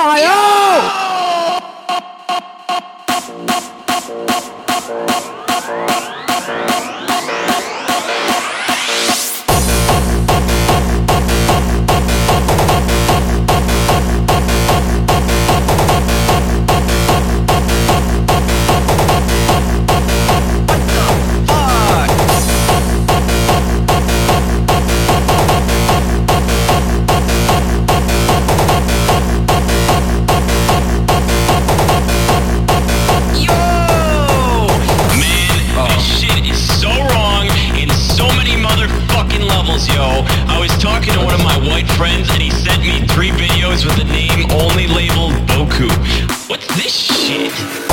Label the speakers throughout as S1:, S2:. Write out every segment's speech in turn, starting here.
S1: Ohio!
S2: Friends, and he sent me 3 videos with the name only labeled Boku. What's this shit?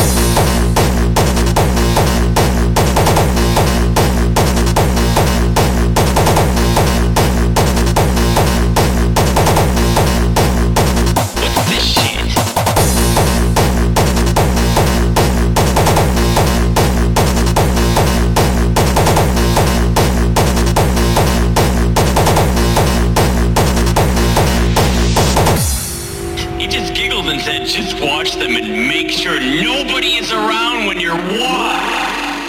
S2: And said, just watch them and make sure nobody is around when you're watching.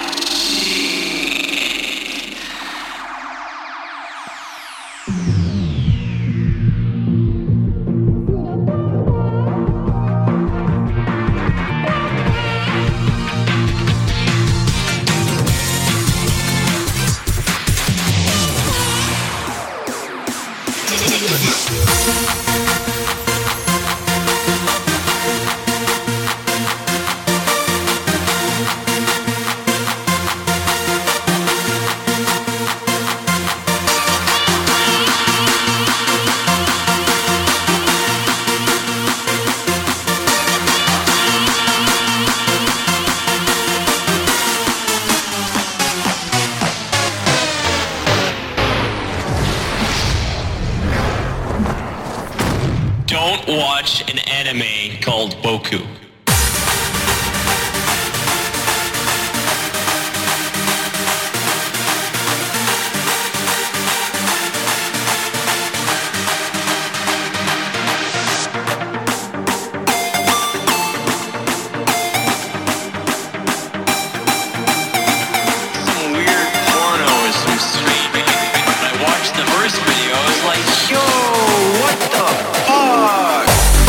S2: Don't watch an anime called Boku. Some weird porno is some straight baby. When I watched the first video, I was like, yo, what the fuck?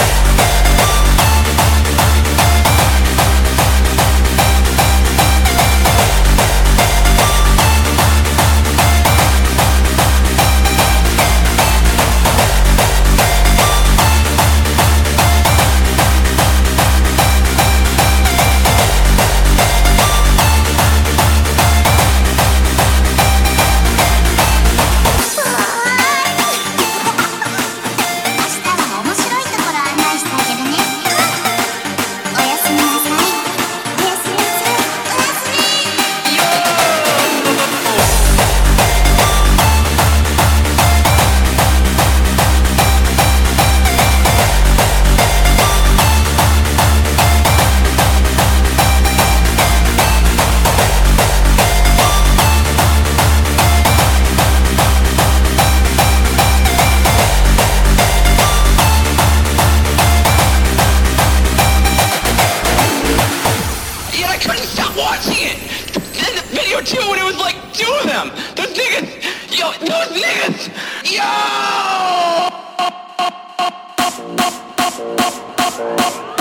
S2: Watching it! Then the video too, when it was like 2 of them! Those niggas! Yo, those niggas! Yo!